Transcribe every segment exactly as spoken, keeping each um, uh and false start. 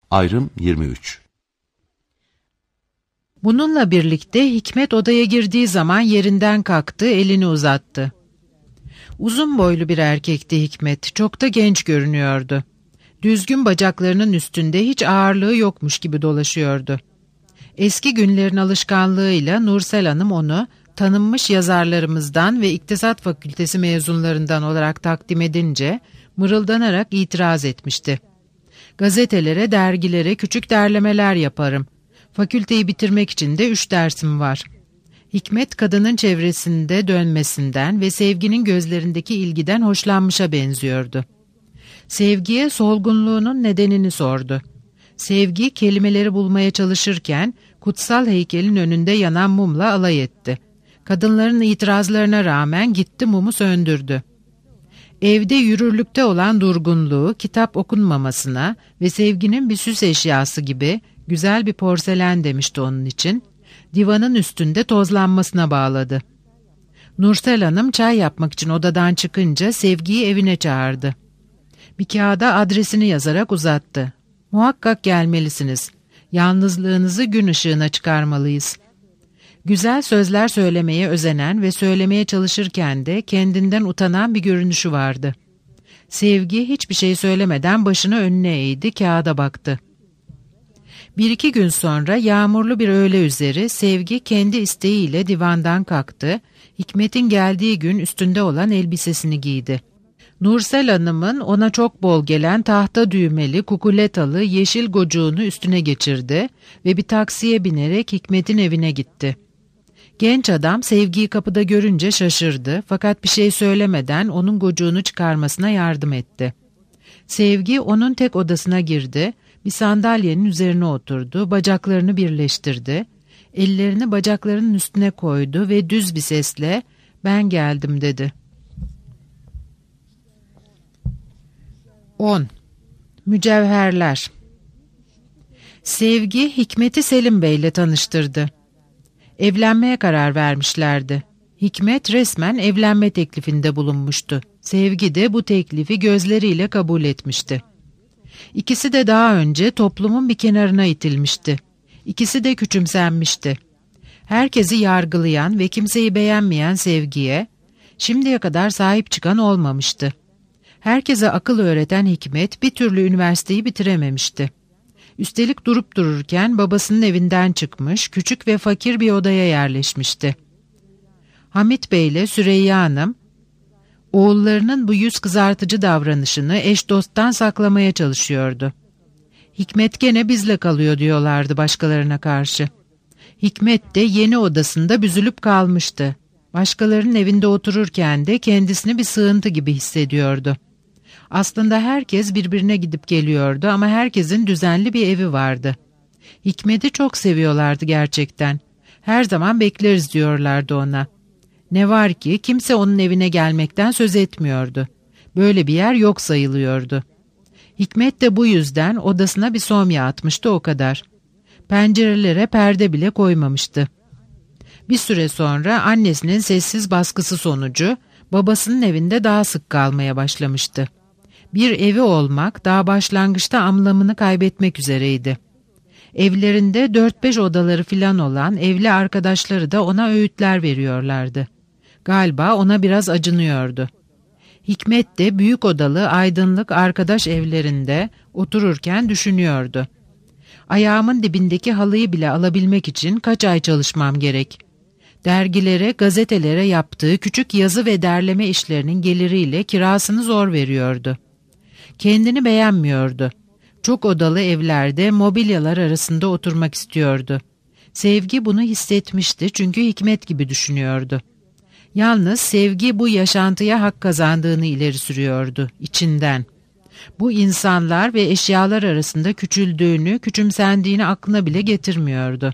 Ayrım yirmi üç. Bununla birlikte Hikmet odaya girdiği zaman yerinden kalktı, elini uzattı. Uzun boylu bir erkekti Hikmet, çok da genç görünüyordu. Düzgün bacaklarının üstünde hiç ağırlığı yokmuş gibi dolaşıyordu. Eski günlerin alışkanlığıyla Nursel Hanım onu tanınmış yazarlarımızdan ve İktisat Fakültesi mezunlarından olarak takdim edince mırıldanarak itiraz etmişti. Gazetelere, dergilere küçük derlemeler yaparım. Fakülteyi bitirmek için de üç dersim var. Hikmet kadının çevresinde dönmesinden ve Sevgi'nin gözlerindeki ilgiden hoşlanmışa benziyordu. Sevgi'ye solgunluğunun nedenini sordu. Sevgi kelimeleri bulmaya çalışırken kutsal heykelin önünde yanan mumla alay etti. Kadınların itirazlarına rağmen gitti mumu söndürdü. Evde yürürlükte olan durgunluğu kitap okunmamasına ve Sevgi'nin bir süs eşyası gibi güzel bir porselen demişti onun için, divanın üstünde tozlanmasına bağladı. Nursel Hanım çay yapmak için odadan çıkınca Sevgi'yi evine çağırdı. Bir kağıda adresini yazarak uzattı. Muhakkak gelmelisiniz. Yalnızlığınızı gün ışığına çıkarmalıyız. Güzel sözler söylemeye özenen ve söylemeye çalışırken de kendinden utanan bir görünüşü vardı. Sevgi hiçbir şey söylemeden başını önüne eğdi, kağıda baktı. Bir iki gün sonra yağmurlu bir öğle üzeri Sevgi kendi isteğiyle divandan kalktı, Hikmet'in geldiği gün üstünde olan elbisesini giydi. Nursel Hanım'ın ona çok bol gelen tahta düğmeli, kukuletalı, yeşil gocuğunu üstüne geçirdi ve bir taksiye binerek Hikmet'in evine gitti. Genç adam Sevgi'yi kapıda görünce şaşırdı fakat bir şey söylemeden onun gocuğunu çıkarmasına yardım etti. Sevgi onun tek odasına girdi, bir sandalyenin üzerine oturdu, bacaklarını birleştirdi, ellerini bacaklarının üstüne koydu ve düz bir sesle "Ben geldim" dedi. on. Mücevherler. Sevgi Hikmet'i Selim Bey'le tanıştırdı. Evlenmeye karar vermişlerdi. Hikmet resmen evlenme teklifinde bulunmuştu. Sevgi de bu teklifi gözleriyle kabul etmişti. İkisi de daha önce toplumun bir kenarına itilmişti. İkisi de küçümsenmişti. Herkesi yargılayan ve kimseyi beğenmeyen Sevgi'ye şimdiye kadar sahip çıkan olmamıştı. Herkese akıl öğreten Hikmet bir türlü üniversiteyi bitirememişti. Üstelik durup dururken babasının evinden çıkmış, küçük ve fakir bir odaya yerleşmişti. Hamit Bey ile Süreyya Hanım, oğullarının bu yüz kızartıcı davranışını eş dosttan saklamaya çalışıyordu. Hikmet gene bizle kalıyor diyorlardı başkalarına karşı. Hikmet de yeni odasında büzülüp kalmıştı. Başkalarının evinde otururken de kendisini bir sığıntı gibi hissediyordu. Aslında herkes birbirine gidip geliyordu ama herkesin düzenli bir evi vardı. Hikmet'i çok seviyorlardı gerçekten. Her zaman bekleriz diyorlardı ona. Ne var ki kimse onun evine gelmekten söz etmiyordu. Böyle bir yer yok sayılıyordu. Hikmet de bu yüzden odasına bir somya atmıştı, o kadar. Pencerelere perde bile koymamıştı. Bir süre sonra annesinin sessiz baskısı sonucu babasının evinde daha sık kalmaya başlamıştı. Bir evi olmak daha başlangıçta anlamını kaybetmek üzereydi. Evlerinde dört beş odaları filan olan evli arkadaşları da ona öğütler veriyorlardı. Galiba ona biraz acınıyordu. Hikmet de büyük odalı aydınlık arkadaş evlerinde otururken düşünüyordu. Ayağımın dibindeki halıyı bile alabilmek için kaç ay çalışmam gerek? Dergilere, gazetelere yaptığı küçük yazı ve derleme işlerinin geliriyle kirasını zor veriyordu. Kendini beğenmiyordu. Çok odalı evlerde mobilyalar arasında oturmak istiyordu. Sevgi bunu hissetmişti çünkü Hikmet gibi düşünüyordu. Yalnız Sevgi bu yaşantıya hak kazandığını ileri sürüyordu, içinden. Bu insanlar ve eşyalar arasında küçüldüğünü, küçümsendiğini aklına bile getirmiyordu.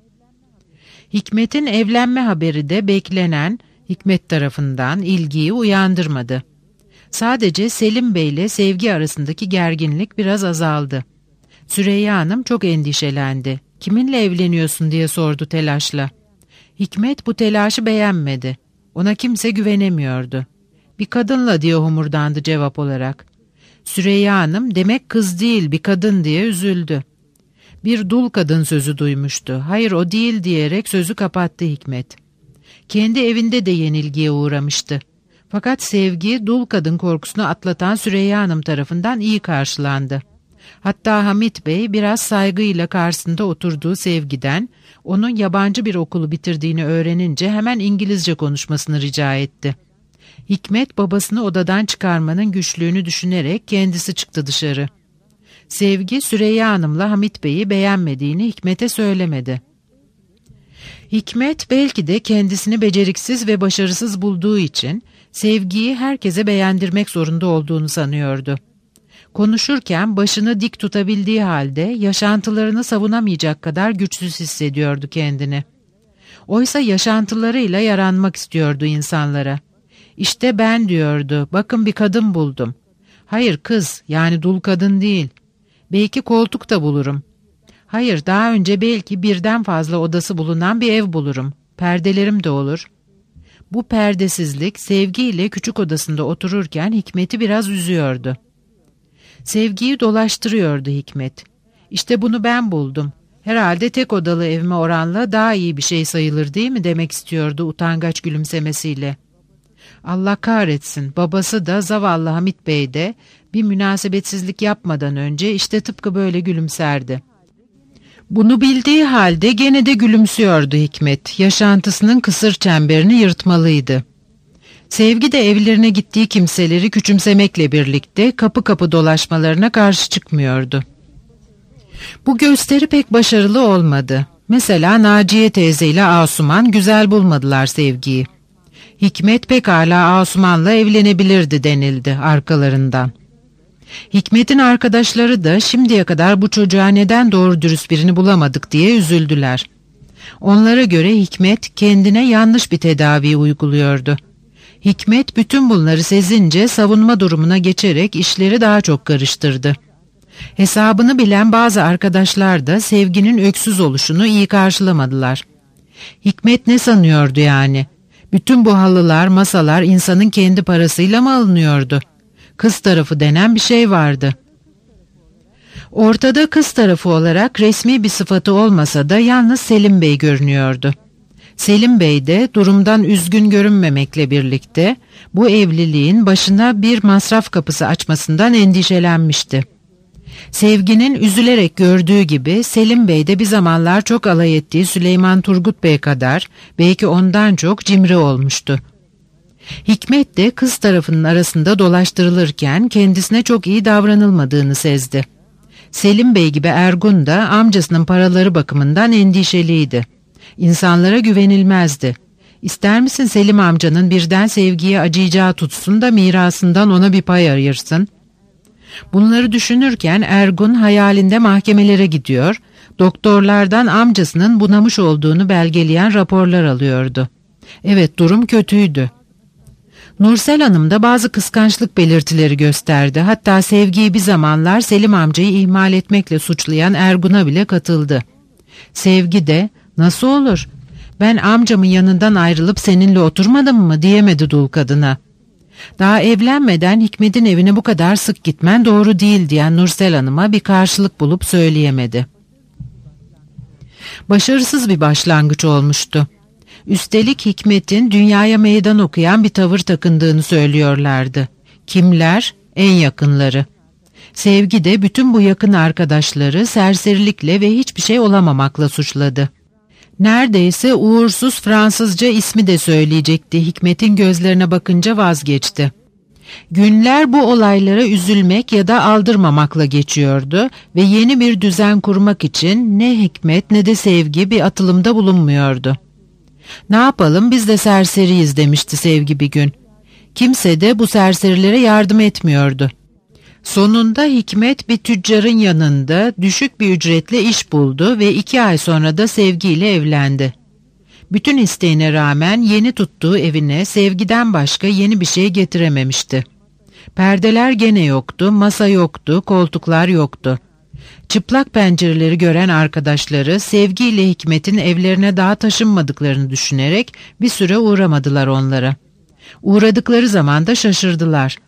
Hikmet'in evlenme haberi de beklenen Hikmet tarafından ilgiyi uyandırmadı. Sadece Selim Bey ile Sevgi arasındaki gerginlik biraz azaldı. Süreyya Hanım çok endişelendi. "Kiminle evleniyorsun?" diye sordu telaşla. Hikmet bu telaşı beğenmedi. Ona kimse güvenemiyordu. "Bir kadınla" diye homurdandı cevap olarak. Süreyya Hanım demek kız değil bir kadın diye üzüldü. Bir dul kadın sözü duymuştu. Hayır o değil diyerek sözü kapattı Hikmet. Kendi evinde de yenilgiye uğramıştı. Fakat Sevgi dul kadın korkusunu atlatan Süreyya Hanım tarafından iyi karşılandı. Hatta Hamit Bey biraz saygıyla karşısında oturduğu Sevgi'den onun yabancı bir okulu bitirdiğini öğrenince hemen İngilizce konuşmasını rica etti. Hikmet babasını odadan çıkarmanın güçlüğünü düşünerek kendisi çıktı dışarı. Sevgi Süreyya Hanım'la Hamit Bey'i beğenmediğini Hikmet'e söylemedi. Hikmet belki de kendisini beceriksiz ve başarısız bulduğu için Sevgi'yi herkese beğendirmek zorunda olduğunu sanıyordu. Konuşurken başını dik tutabildiği halde yaşantılarını savunamayacak kadar güçsüz hissediyordu kendini. Oysa yaşantılarıyla yaranmak istiyordu insanlara. İşte ben diyordu, bakın bir kadın buldum. Hayır kız, yani dul kadın değil. Belki koltuk da bulurum. Hayır, daha önce belki birden fazla odası bulunan bir ev bulurum. Perdelerim de olur. Bu perdesizlik Sevgi'yle küçük odasında otururken Hikmet'i biraz üzüyordu. Sevgi'yi dolaştırıyordu Hikmet. İşte bunu ben buldum. Herhalde tek odalı evime oranla daha iyi bir şey sayılır değil mi demek istiyordu utangaç gülümsemesiyle. Allah kahretsin, babası da zavallı Hamit Bey de bir münasebetsizlik yapmadan önce işte tıpkı böyle gülümserdi. Bunu bildiği halde gene de gülümsüyordu Hikmet. Yaşantısının kısır çemberini yırtmalıydı. Sevgi de evlerine gittiği kimseleri küçümsemekle birlikte kapı kapı dolaşmalarına karşı çıkmıyordu. Bu gösteri pek başarılı olmadı. Mesela Naciye teyze ile Asuman güzel bulmadılar Sevgi'yi. Hikmet pekala Asuman'la evlenebilirdi denildi arkalarından. Hikmet'in arkadaşları da şimdiye kadar bu çocuğa neden doğru dürüst birini bulamadık diye üzüldüler. Onlara göre Hikmet kendine yanlış bir tedavi uyguluyordu. Hikmet bütün bunları sezince savunma durumuna geçerek işleri daha çok karıştırdı. Hesabını bilen bazı arkadaşlar da Sevgi'nin öksüz oluşunu iyi karşılamadılar. Hikmet ne sanıyordu yani? Bütün bu halılar, masalar insanın kendi parasıyla mı alınıyordu? Kız tarafı denen bir şey vardı. Ortada kız tarafı olarak resmi bir sıfatı olmasa da yalnız Selim Bey görünüyordu. Selim Bey de durumdan üzgün görünmemekle birlikte bu evliliğin başına bir masraf kapısı açmasından endişelenmişti. Sevgi'nin üzülerek gördüğü gibi Selim Bey de bir zamanlar çok alay ettiği Süleyman Turgut Bey kadar belki ondan çok cimri olmuştu. Hikmet de kız tarafının arasında dolaştırılırken kendisine çok iyi davranılmadığını sezdi. Selim Bey gibi Ergun da amcasının paraları bakımından endişeliydi. İnsanlara güvenilmezdi. İster misin Selim amcanın birden Sevgi'ye acıyacağı tutsun da mirasından ona bir pay ayırsın? Bunları düşünürken Ergun hayalinde mahkemelere gidiyor, doktorlardan amcasının bunamış olduğunu belgeleyen raporlar alıyordu. Evet, durum kötüydü. Nursel Hanım da bazı kıskançlık belirtileri gösterdi. Hatta Sevgi'yi bir zamanlar Selim amcayı ihmal etmekle suçlayan Ergun'a bile katıldı. Sevgi de "Nasıl olur? Ben amcamın yanından ayrılıp seninle oturmadım mı?" diyemedi dul kadına. Daha evlenmeden Hikmet'in evine bu kadar sık gitmen doğru değil diyen Nursel Hanım'a bir karşılık bulup söyleyemedi. Başarısız bir başlangıç olmuştu. Üstelik Hikmet'in dünyaya meydan okuyan bir tavır takındığını söylüyorlardı. Kimler? En yakınları. Sevgi de bütün bu yakın arkadaşları serserilikle ve hiçbir şey olamamakla suçladı. Neredeyse uğursuz Fransızca ismi de söyleyecekti. Hikmet'in gözlerine bakınca vazgeçti. Günler bu olaylara üzülmek ya da aldırmamakla geçiyordu ve yeni bir düzen kurmak için ne Hikmet ne de Sevgi bir atılımda bulunmuyordu. "Ne yapalım, biz de serseriyiz," demişti Sevgi bir gün. Kimse de bu serserilere yardım etmiyordu. Sonunda Hikmet bir tüccarın yanında düşük bir ücretle iş buldu ve iki ay sonra da Sevgi ile evlendi. Bütün isteğine rağmen yeni tuttuğu evine Sevgi'den başka yeni bir şey getirememişti. Perdeler gene yoktu, masa yoktu, koltuklar yoktu. Çıplak pencereleri gören arkadaşları Sevgi ile Hikmet'in evlerine daha taşınmadıklarını düşünerek bir süre uğramadılar onlara. Uğradıkları zaman da şaşırdılar.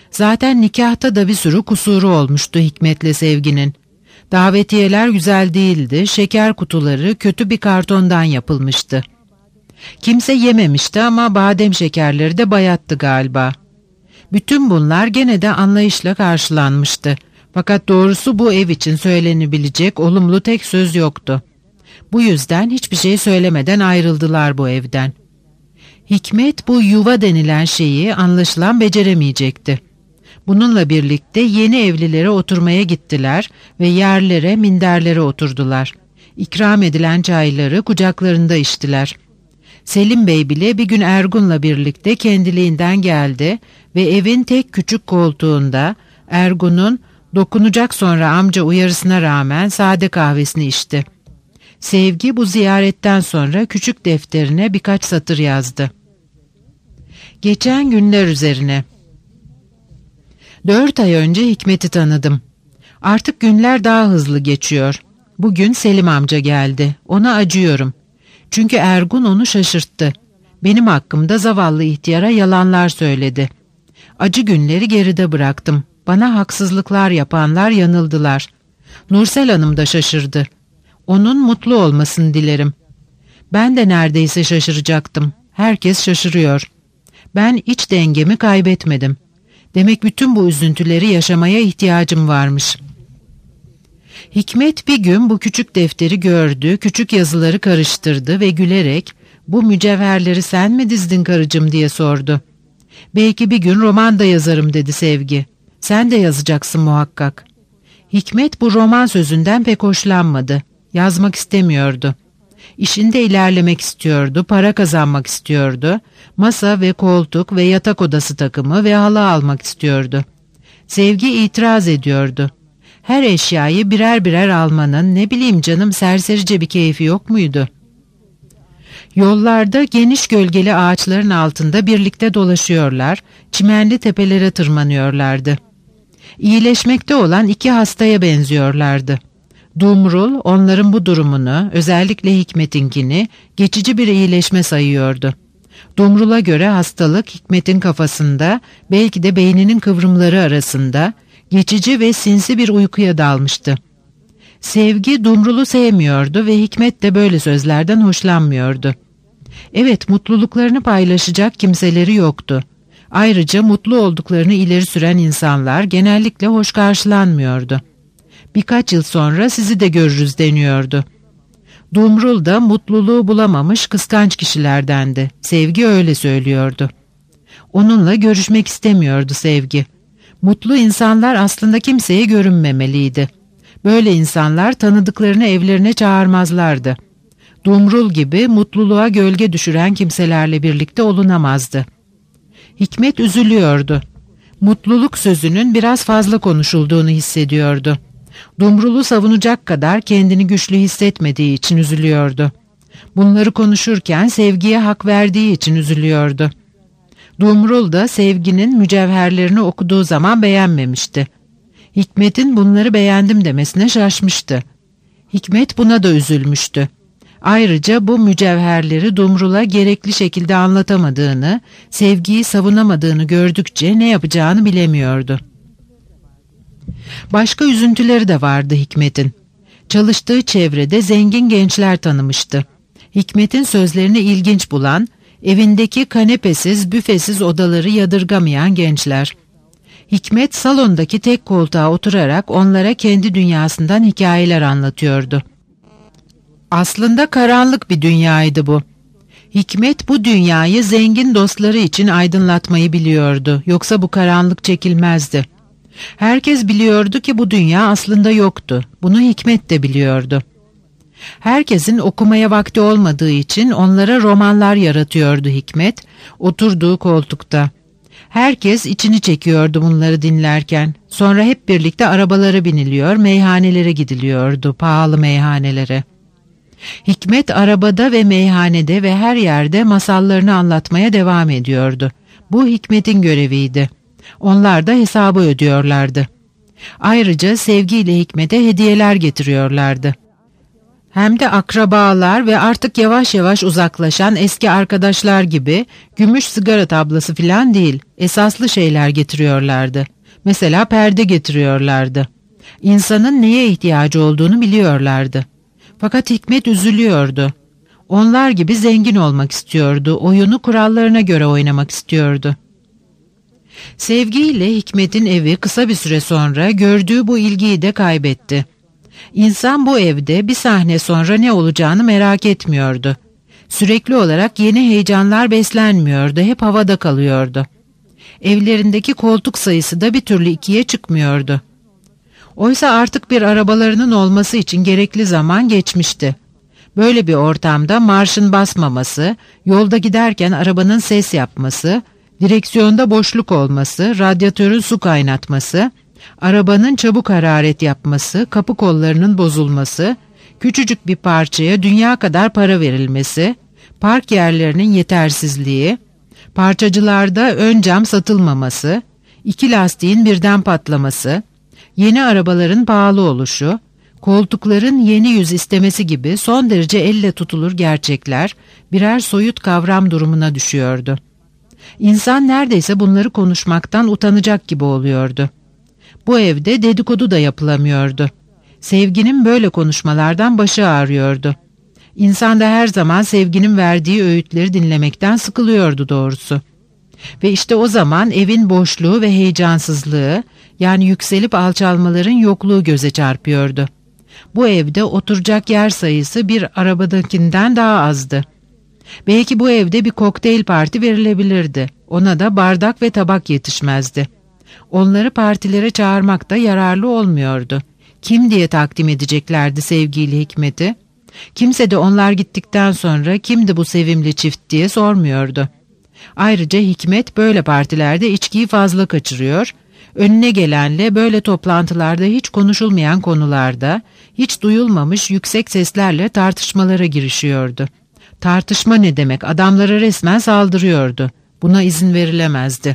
Zaten nikahta da bir sürü kusuru olmuştu Hikmet'le Sevgi'nin. Davetiyeler güzel değildi, şeker kutuları kötü bir kartondan yapılmıştı. Kimse yememişti ama badem şekerleri de bayattı galiba. Bütün bunlar gene de anlayışla karşılanmıştı. Fakat doğrusu bu ev için söylenebilecek olumlu tek söz yoktu. Bu yüzden hiçbir şey söylemeden ayrıldılar bu evden. Hikmet bu yuva denilen şeyi anlaşılan beceremeyecekti. Bununla birlikte yeni evlilere oturmaya gittiler ve yerlere, minderlere oturdular. İkram edilen çayları kucaklarında içtiler. Selim Bey bile bir gün Ergun'la birlikte kendiliğinden geldi ve evin tek küçük koltuğunda Ergun'un dokunacak sonra amca uyarısına rağmen sade kahvesini içti. Sevgi bu ziyaretten sonra küçük defterine birkaç satır yazdı. Geçen günler üzerine. Dört ay önce Hikmet'i tanıdım. Artık günler daha hızlı geçiyor. Bugün Selim amca geldi. Ona acıyorum. Çünkü Ergun onu şaşırttı. Benim hakkımda zavallı ihtiyara yalanlar söyledi. Acı günleri geride bıraktım. Bana haksızlıklar yapanlar yanıldılar. Nursel Hanım da şaşırdı. Onun mutlu olmasını dilerim. Ben de neredeyse şaşıracaktım. Herkes şaşırıyor. Ben iç dengemi kaybetmedim. Demek bütün bu üzüntüleri yaşamaya ihtiyacım varmış. Hikmet bir gün bu küçük defteri gördü, küçük yazıları karıştırdı ve gülerek "Bu mücevherleri sen mi dizdin karıcığım?" diye sordu. "Belki bir gün roman da yazarım," dedi Sevgi. "Sen de yazacaksın muhakkak." Hikmet bu roman sözünden pek hoşlanmadı. Yazmak istemiyordu. İşinde ilerlemek istiyordu, para kazanmak istiyordu. Masa ve koltuk ve yatak odası takımı ve halı almak istiyordu. Sevgi itiraz ediyordu. Her eşyayı birer birer almanın ne bileyim canım serserice bir keyfi yok muydu? Yollarda geniş gölgeli ağaçların altında birlikte dolaşıyorlar, çimenli tepelere tırmanıyorlardı. İyileşmekte olan iki hastaya benziyorlardı. Dumrul onların bu durumunu, özellikle Hikmet'inkini geçici bir iyileşme sayıyordu. Dumrul'a göre hastalık Hikmet'in kafasında, belki de beyninin kıvrımları arasında geçici ve sinsi bir uykuya dalmıştı. Sevgi Dumrul'u sevmiyordu ve Hikmet de böyle sözlerden hoşlanmıyordu. Evet, mutluluklarını paylaşacak kimseleri yoktu. Ayrıca mutlu olduklarını ileri süren insanlar genellikle hoş karşılanmıyordu. Birkaç yıl sonra sizi de görürüz deniyordu. Dumrul da mutluluğu bulamamış kıskanç kişilerdendi. Sevgi öyle söylüyordu. Onunla görüşmek istemiyordu Sevgi. Mutlu insanlar aslında kimseye görünmemeliydi. Böyle insanlar tanıdıklarını evlerine çağırmazlardı. Dumrul gibi mutluluğa gölge düşüren kimselerle birlikte olunamazdı. Hikmet üzülüyordu. Mutluluk sözünün biraz fazla konuşulduğunu hissediyordu. Dumrul'u savunacak kadar kendini güçlü hissetmediği için üzülüyordu. Bunları konuşurken Sevgi'ye hak verdiği için üzülüyordu. Dumrul da Sevgi'nin mücevherlerini okuduğu zaman beğenmemişti. Hikmet'in bunları beğendim demesine şaşmıştı. Hikmet buna da üzülmüştü. Ayrıca bu mücevherleri Dumrul'a gerekli şekilde anlatamadığını, Sevgi'yi savunamadığını gördükçe ne yapacağını bilemiyordu. Başka üzüntüleri de vardı Hikmet'in. Çalıştığı çevrede zengin gençler tanımıştı. Hikmet'in sözlerini ilginç bulan, evindeki kanepesiz, büfesiz odaları yadırgamayan gençler. Hikmet salondaki tek koltuğa oturarak onlara kendi dünyasından hikayeler anlatıyordu. Aslında karanlık bir dünyaydı bu. Hikmet bu dünyayı zengin dostları için aydınlatmayı biliyordu. Yoksa bu karanlık çekilmezdi. Herkes biliyordu ki bu dünya aslında yoktu. Bunu Hikmet de biliyordu. Herkesin okumaya vakti olmadığı için onlara romanlar yaratıyordu Hikmet, oturduğu koltukta. Herkes içini çekiyordu bunları dinlerken. Sonra hep birlikte arabalara biniliyor, meyhanelere gidiliyordu, pahalı meyhanelere. Hikmet arabada ve meyhanede ve her yerde masallarını anlatmaya devam ediyordu. Bu Hikmet'in göreviydi. Onlar da hesabı ödüyorlardı. Ayrıca Sevgi ile Hikmet'e hediyeler getiriyorlardı. Hem de akrabalar ve artık yavaş yavaş uzaklaşan eski arkadaşlar gibi gümüş sigara tablası filan değil, esaslı şeyler getiriyorlardı. Mesela perde getiriyorlardı. İnsanın neye ihtiyacı olduğunu biliyorlardı. Fakat Hikmet üzülüyordu. Onlar gibi zengin olmak istiyordu, oyunu kurallarına göre oynamak istiyordu. Sevgi ile Hikmet'in evi kısa bir süre sonra gördüğü bu ilgiyi de kaybetti. İnsan bu evde bir sahne sonra ne olacağını merak etmiyordu. Sürekli olarak yeni heyecanlar beslenmiyordu, hep havada kalıyordu. Evlerindeki koltuk sayısı da bir türlü ikiye çıkmıyordu. Oysa artık bir arabalarının olması için gerekli zaman geçmişti. Böyle bir ortamda marşın basmaması, yolda giderken arabanın ses yapması, direksiyonda boşluk olması, radyatörün su kaynatması, arabanın çabuk hararet yapması, kapı kollarının bozulması, küçücük bir parçaya dünya kadar para verilmesi, park yerlerinin yetersizliği, parçacılarda ön cam satılmaması, iki lastiğin birden patlaması, yeni arabaların pahalı oluşu, koltukların yeni yüz istemesi gibi son derece elle tutulur gerçekler birer soyut kavram durumuna düşüyordu. İnsan neredeyse bunları konuşmaktan utanacak gibi oluyordu. Bu evde dedikodu da yapılamıyordu. Sevginin böyle konuşmalardan başı ağrıyordu. İnsan da her zaman Sevginin verdiği öğütleri dinlemekten sıkılıyordu doğrusu. Ve işte o zaman evin boşluğu ve heyecansızlığı, yani yükselip alçalmaların yokluğu göze çarpıyordu. Bu evde oturacak yer sayısı bir arabadakinden daha azdı. Belki bu evde bir kokteyl parti verilebilirdi. Ona da bardak ve tabak yetişmezdi. Onları partilere çağırmak da yararlı olmuyordu. Kim diye takdim edeceklerdi sevgiyle Hikmet'i? Kimse de onlar gittikten sonra kimdi bu sevimli çift diye sormuyordu. Ayrıca Hikmet böyle partilerde içkiyi fazla kaçırıyor, önüne gelenle böyle toplantılarda hiç konuşulmayan konularda, hiç duyulmamış yüksek seslerle tartışmalara girişiyordu. Tartışma ne demek? Adamlara resmen saldırıyordu. Buna izin verilemezdi.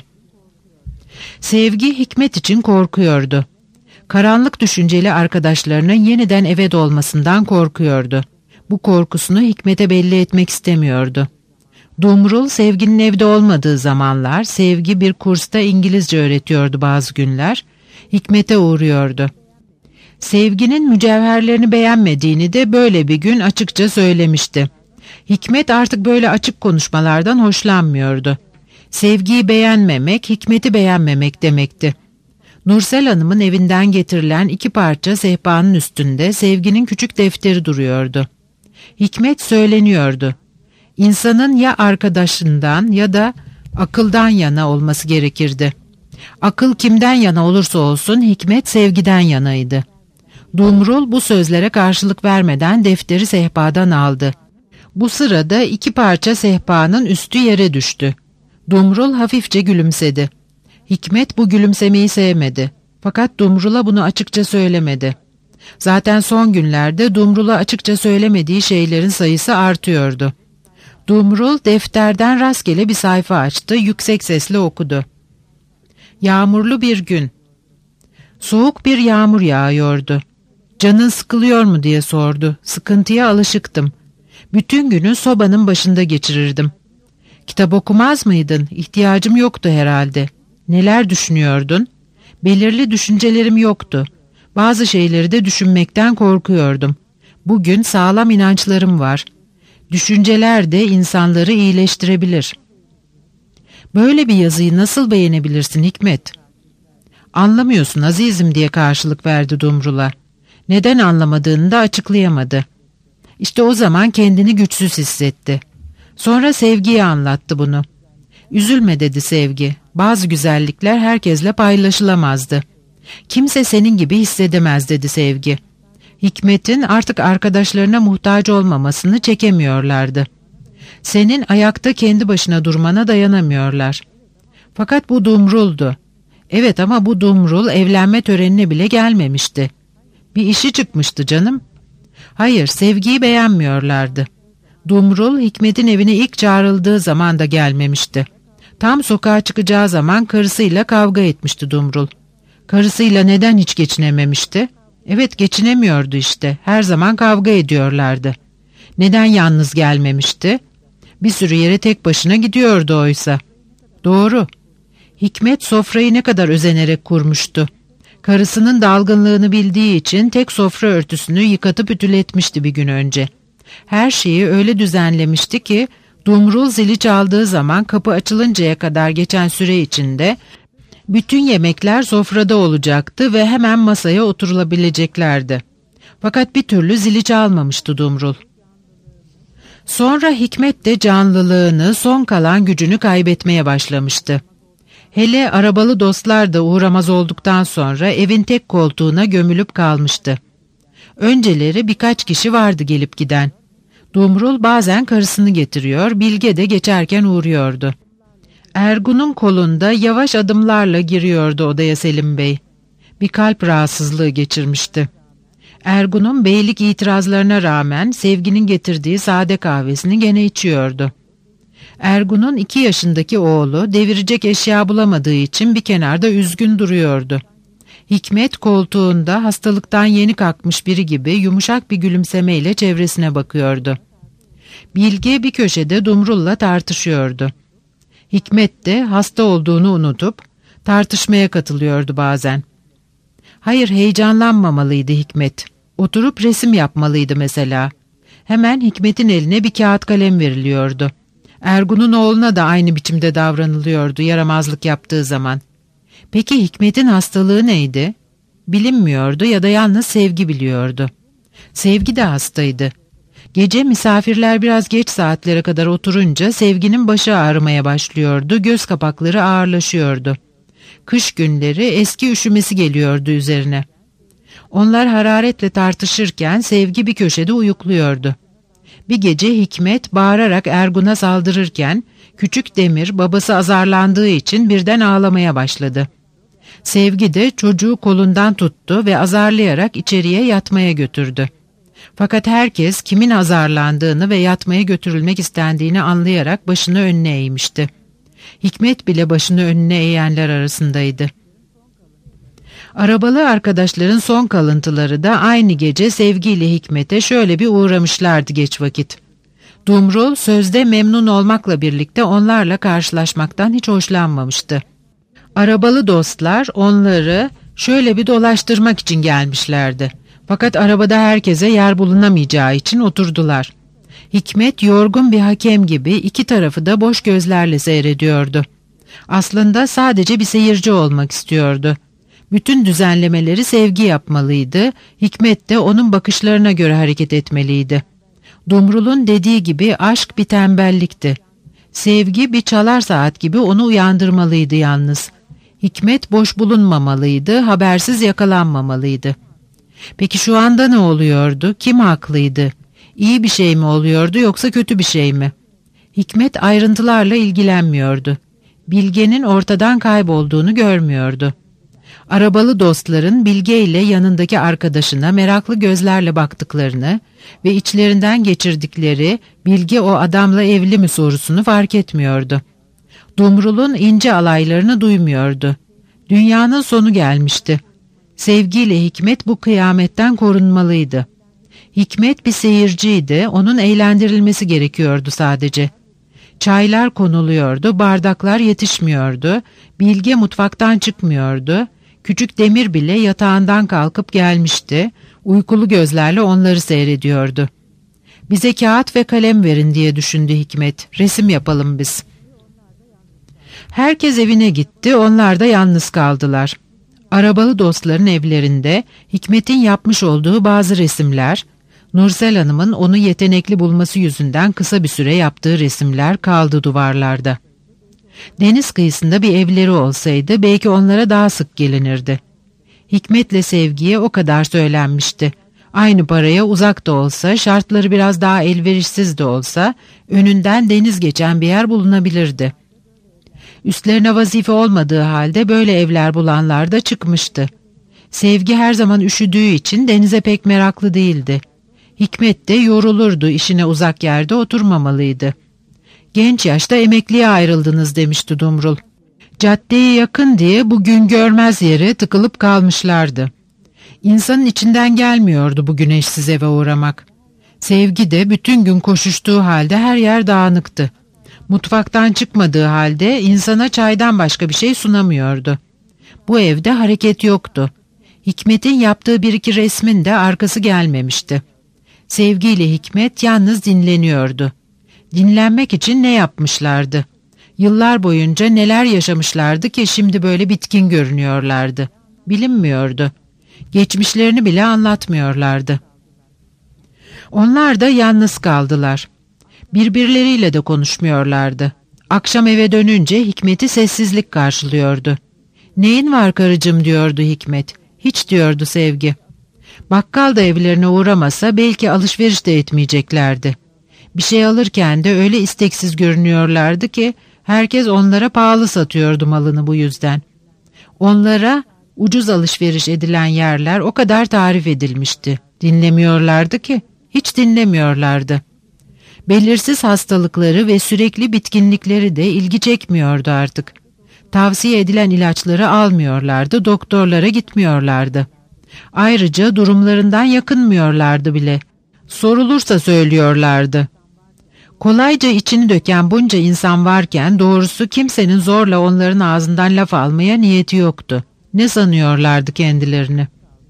Sevgi Hikmet için korkuyordu. Karanlık düşünceli arkadaşlarının yeniden eve dolmasından korkuyordu. Bu korkusunu Hikmet'e belli etmek istemiyordu. Dumrul, Sevgi'nin evde olmadığı zamanlar Sevgi bir kursta İngilizce öğretiyordu bazı günler. Hikmet'e uğruyordu. Sevgi'nin mücevherlerini beğenmediğini de böyle bir gün açıkça söylemişti. Hikmet artık böyle açık konuşmalardan hoşlanmıyordu. Sevgiyi beğenmemek, Hikmet'i beğenmemek demekti. Nursel Hanım'ın evinden getirilen iki parça sehpanın üstünde Sevgi'nin küçük defteri duruyordu. Hikmet söyleniyordu. İnsanın ya arkadaşından ya da akıldan yana olması gerekirdi. Akıl kimden yana olursa olsun Hikmet Sevgi'den yanaydı. Dumrul bu sözlere karşılık vermeden defteri sehpadan aldı. Bu sırada iki parça sehpanın üstü yere düştü. Dumrul hafifçe gülümsedi. Hikmet bu gülümsemeyi sevmedi. Fakat Dumrul'a bunu açıkça söylemedi. Zaten son günlerde Dumrul'a açıkça söylemediği şeylerin sayısı artıyordu. Dumrul defterden rastgele bir sayfa açtı, yüksek sesle okudu. Yağmurlu bir gün. Soğuk bir yağmur yağıyordu. Canın sıkılıyor mu diye sordu. Sıkıntıya alışıktım. Bütün günü sobanın başında geçirirdim. Kitap okumaz mıydın? İhtiyacım yoktu herhalde. Neler düşünüyordun? Belirli düşüncelerim yoktu. Bazı şeyleri de düşünmekten korkuyordum. Bugün sağlam inançlarım var. Düşünceler de insanları iyileştirebilir. Böyle bir yazıyı nasıl beğenebilirsin Hikmet? Anlamıyorsun azizim diye karşılık verdi Dumrul'a. Neden anlamadığını da açıklayamadı. İşte o zaman kendini güçsüz hissetti. Sonra Sevgi'ye anlattı bunu. Üzülme dedi Sevgi. Bazı güzellikler herkesle paylaşılamazdı. Kimse senin gibi hissedemez dedi Sevgi. Hikmet'in artık arkadaşlarına muhtaç olmamasını çekemiyorlardı. Senin ayakta kendi başına durmana dayanamıyorlar. Fakat bu Dumrul'du. Evet ama bu Dumrul evlenme törenine bile gelmemişti. Bir işi çıkmıştı canım. Hayır, Sevgi'yi beğenmiyorlardı. Dumrul Hikmet'in evine ilk çağrıldığı zaman da gelmemişti. Tam sokağa çıkacağı zaman karısıyla kavga etmişti Dumrul. Karısıyla neden hiç geçinememişti? Evet, geçinemiyordu işte. Her zaman kavga ediyorlardı. Neden yalnız gelmemişti? Bir sürü yere tek başına gidiyordu oysa. Doğru. Hikmet sofrayı ne kadar özenerek kurmuştu. Karısının dalgınlığını bildiği için tek sofra örtüsünü yıkatıp ütületmişti bir gün önce. Her şeyi öyle düzenlemişti ki Dumrul zili çaldığı zaman kapı açılıncaya kadar geçen süre içinde bütün yemekler sofrada olacaktı ve hemen masaya oturulabileceklerdi. Fakat bir türlü zili çalmamıştı Dumrul. Sonra Hikmet de canlılığını, son kalan gücünü kaybetmeye başlamıştı. Hele arabalı dostlar da uğramaz olduktan sonra evin tek koltuğuna gömülüp kalmıştı. Önceleri birkaç kişi vardı gelip giden. Dumrul bazen karısını getiriyor, Bilge de geçerken uğruyordu. Ergun'un kolunda yavaş adımlarla giriyordu odaya Selim Bey. Bir kalp rahatsızlığı geçirmişti. Ergun'un beylik itirazlarına rağmen Sevgi'nin getirdiği sade kahvesini gene içiyordu. Ergun'un iki yaşındaki oğlu devirecek eşya bulamadığı için bir kenarda üzgün duruyordu. Hikmet koltuğunda hastalıktan yeni kalkmış biri gibi yumuşak bir gülümsemeyle çevresine bakıyordu. Bilge bir köşede Dumrul'la tartışıyordu. Hikmet de hasta olduğunu unutup tartışmaya katılıyordu bazen. Hayır, heyecanlanmamalıydı Hikmet. Oturup resim yapmalıydı mesela. Hemen Hikmet'in eline bir kağıt kalem veriliyordu. Ergun'un oğluna da aynı biçimde davranılıyordu yaramazlık yaptığı zaman. Peki Hikmet'in hastalığı neydi? Bilinmiyordu ya da yalnız Sevgi biliyordu. Sevgi de hastaydı. Gece misafirler biraz geç saatlere kadar oturunca Sevgi'nin başı ağrımaya başlıyordu, göz kapakları ağırlaşıyordu. Kış günleri eski üşümesi geliyordu üzerine. Onlar hararetle tartışırken Sevgi bir köşede uyukluyordu. Bir gece Hikmet bağırarak Ergun'a saldırırken küçük Demir babası azarlandığı için birden ağlamaya başladı. Sevgi de çocuğu kolundan tuttu ve azarlayarak içeriye yatmaya götürdü. Fakat herkes kimin azarlandığını ve yatmaya götürülmek istendiğini anlayarak başını önüne eğmişti. Hikmet bile başını önüne eğenler arasındaydı. Arabalı arkadaşların son kalıntıları da aynı gece Sevgi ile Hikmet'e şöyle bir uğramışlardı geç vakit. Dumrul sözde memnun olmakla birlikte onlarla karşılaşmaktan hiç hoşlanmamıştı. Arabalı dostlar onları şöyle bir dolaştırmak için gelmişlerdi. Fakat arabada herkese yer bulunamayacağı için oturdular. Hikmet yorgun bir hakem gibi iki tarafı da boş gözlerle seyrediyordu. Aslında sadece bir seyirci olmak istiyordu. Bütün düzenlemeleri Sevgi yapmalıydı, Hikmet de onun bakışlarına göre hareket etmeliydi. Dumrul'un dediği gibi aşk bir tembellikti. Sevgi bir çalar saat gibi onu uyandırmalıydı yalnız. Hikmet boş bulunmamalıydı, habersiz yakalanmamalıydı. Peki şu anda ne oluyordu? Kim haklıydı? İyi bir şey mi oluyordu yoksa kötü bir şey mi? Hikmet ayrıntılarla ilgilenmiyordu. Bilge'nin ortadan kaybolduğunu görmüyordu. Arabalı dostların Bilge ile yanındaki arkadaşına meraklı gözlerle baktıklarını ve içlerinden geçirdikleri Bilge o adamla evli mi sorusunu fark etmiyordu. Dumrul'un ince alaylarını duymuyordu. Dünyanın sonu gelmişti. Sevgi ile Hikmet bu kıyametten korunmalıydı. Hikmet bir seyirciydi, onun eğlendirilmesi gerekiyordu sadece. Çaylar konuluyordu, bardaklar yetişmiyordu, Bilge mutfaktan çıkmıyordu, küçük Demir bile yatağından kalkıp gelmişti, uykulu gözlerle onları seyrediyordu. Bize kağıt ve kalem verin diye düşündü Hikmet, resim yapalım biz. Herkes evine gitti, onlar da yalnız kaldılar. Arabalı dostların evlerinde Hikmet'in yapmış olduğu bazı resimler, Nursel Hanım'ın onu yetenekli bulması yüzünden kısa bir süre yaptığı resimler kaldı duvarlarda. Deniz kıyısında bir evleri olsaydı belki onlara daha sık gelinirdi. Hikmet'le Sevgi'ye o kadar söylenmişti. Aynı paraya uzak da olsa, şartları biraz daha elverişsiz de olsa, önünden deniz geçen bir yer bulunabilirdi. Üstlerine vazife olmadığı halde böyle evler bulanlar da çıkmıştı. Sevgi her zaman üşüdüğü için denize pek meraklı değildi. Hikmet de yorulurdu, işine uzak yerde oturmamalıydı. Genç yaşta emekliye ayrıldınız demişti Dumrul. Caddeye yakın diye bugün görmez yere tıkılıp kalmışlardı. İnsanın içinden gelmiyordu bu güneşsiz eve uğramak. Sevgi de bütün gün koşuştuğu halde her yer dağınıktı. Mutfaktan çıkmadığı halde insana çaydan başka bir şey sunamıyordu. Bu evde hareket yoktu. Hikmet'in yaptığı bir iki resmin de arkası gelmemişti. Sevgi ile Hikmet yalnız dinleniyordu. Dinlenmek için ne yapmışlardı? Yıllar boyunca neler yaşamışlardı ki şimdi böyle bitkin görünüyorlardı? Bilinmiyordu. Geçmişlerini bile anlatmıyorlardı. Onlar da yalnız kaldılar. Birbirleriyle de konuşmuyorlardı. Akşam eve dönünce Hikmet'i sessizlik karşılıyordu. "Neyin var karıcığım?" diyordu Hikmet. "Hiç," diyordu Sevgi. Bakkal da evlerine uğramasa belki alışveriş de etmeyeceklerdi. Bir şey alırken de öyle isteksiz görünüyorlardı ki herkes onlara pahalı satıyordu malını bu yüzden. Onlara ucuz alışveriş edilen yerler o kadar tarif edilmişti. Dinlemiyorlardı ki, hiç dinlemiyorlardı. Belirsiz hastalıkları ve sürekli bitkinlikleri de ilgi çekmiyordu artık. Tavsiye edilen ilaçları almıyorlardı, doktorlara gitmiyorlardı. Ayrıca durumlarından yakınmıyorlardı bile. Sorulursa söylüyorlardı. Kolayca içini döken bunca insan varken doğrusu kimsenin zorla onların ağzından laf almaya niyeti yoktu. Ne sanıyorlardı kendilerini?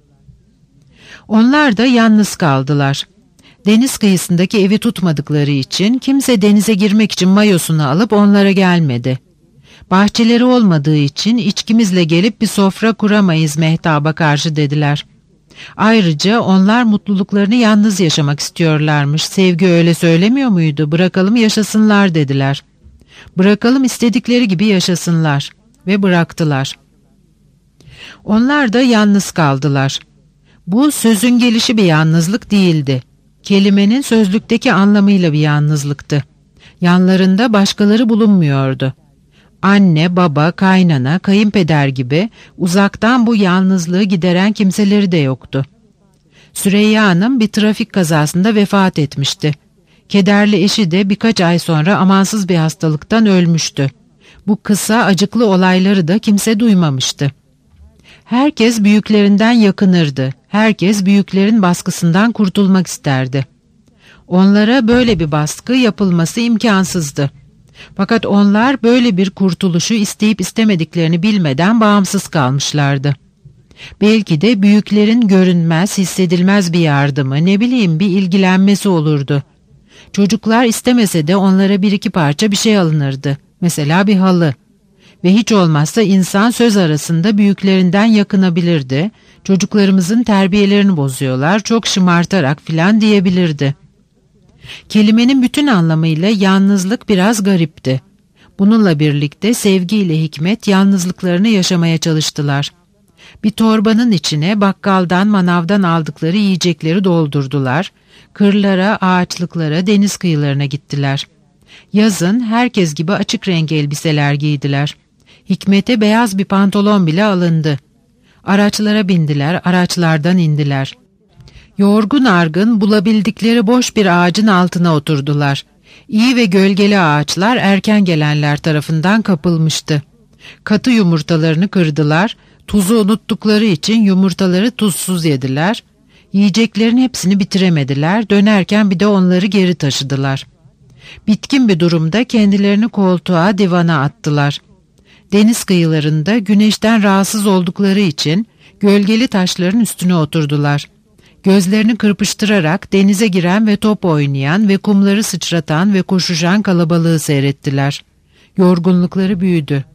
Onlar da yalnız kaldılar. Deniz kıyısındaki evi tutmadıkları için kimse denize girmek için mayosunu alıp onlara gelmedi. Bahçeleri olmadığı için içkimizle gelip bir sofra kuramayız mehtaba karşı dediler. Ayrıca onlar mutluluklarını yalnız yaşamak istiyorlarmış. Sevgi öyle söylemiyor muydu? Bırakalım yaşasınlar dediler. Bırakalım istedikleri gibi yaşasınlar. Ve bıraktılar. Onlar da yalnız kaldılar. Bu sözün gelişi bir yalnızlık değildi. Kelimenin sözlükteki anlamıyla bir yalnızlıktı. Yanlarında başkaları bulunmuyordu. Anne, baba, kaynana, kayınpeder gibi uzaktan bu yalnızlığı gideren kimseleri de yoktu. Süreyya Hanım bir trafik kazasında vefat etmişti. Kederli eşi de birkaç ay sonra amansız bir hastalıktan ölmüştü. Bu kısa, acıklı olayları da kimse duymamıştı. Herkes büyüklerinden yakınırdı. Herkes büyüklerin baskısından kurtulmak isterdi. Onlara böyle bir baskı yapılması imkansızdı. Fakat onlar böyle bir kurtuluşu isteyip istemediklerini bilmeden bağımsız kalmışlardı. Belki de büyüklerin görünmez, hissedilmez bir yardımı, ne bileyim bir ilgilenmesi olurdu. Çocuklar istemese de onlara bir iki parça bir şey alınırdı. Mesela bir halı. Ve hiç olmazsa insan söz arasında büyüklerinden yakınabilirdi. Çocuklarımızın terbiyelerini bozuyorlar, çok şımartarak filan diyebilirdi. Kelimenin bütün anlamıyla yalnızlık biraz garipti. Bununla birlikte Sevgi ile Hikmet yalnızlıklarını yaşamaya çalıştılar. Bir torbanın içine bakkaldan, manavdan aldıkları yiyecekleri doldurdular. Kırlara, ağaçlıklara, deniz kıyılarına gittiler. Yazın herkes gibi açık renk elbiseler giydiler. Hikmet'e beyaz bir pantolon bile alındı. Araçlara bindiler, araçlardan indiler. Yorgun argın bulabildikleri boş bir ağacın altına oturdular. İyi ve gölgeli ağaçlar erken gelenler tarafından kapılmıştı. Katı yumurtalarını kırdılar, tuzu unuttukları için yumurtaları tuzsuz yediler. Yiyeceklerin hepsini bitiremediler, dönerken bir de onları geri taşıdılar. Bitkin bir durumda kendilerini koltuğa, divana attılar. Deniz kıyılarında güneşten rahatsız oldukları için gölgeli taşların üstüne oturdular. Gözlerini kırpıştırarak denize giren ve top oynayan ve kumları sıçratan ve koşuşan kalabalığı seyrettiler. Yorgunlukları büyüdü.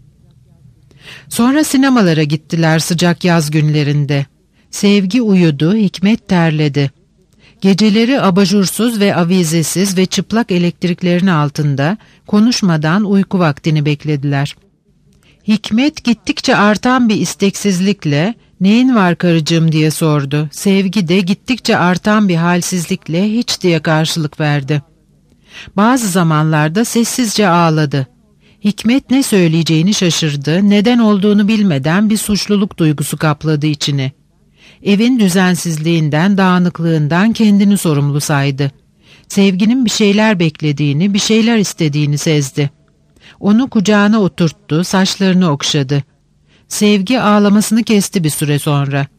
Sonra sinemalara gittiler sıcak yaz günlerinde. Sevgi uyudu, Hikmet terledi. Geceleri abajursuz ve avizesiz ve çıplak elektriklerin altında konuşmadan uyku vaktini beklediler. Hikmet gittikçe artan bir isteksizlikle "Neyin var karıcığım?" diye sordu. Sevgi de gittikçe artan bir halsizlikle hiç diye karşılık verdi. Bazı zamanlarda sessizce ağladı. Hikmet ne söyleyeceğini şaşırdı, neden olduğunu bilmeden bir suçluluk duygusu kapladı içini. Evin düzensizliğinden, dağınıklığından kendini sorumlu saydı. Sevginin bir şeyler beklediğini, bir şeyler istediğini sezdi. Onu kucağına oturttu, saçlarını okşadı. Sevgi ağlamasını kesti bir süre sonra.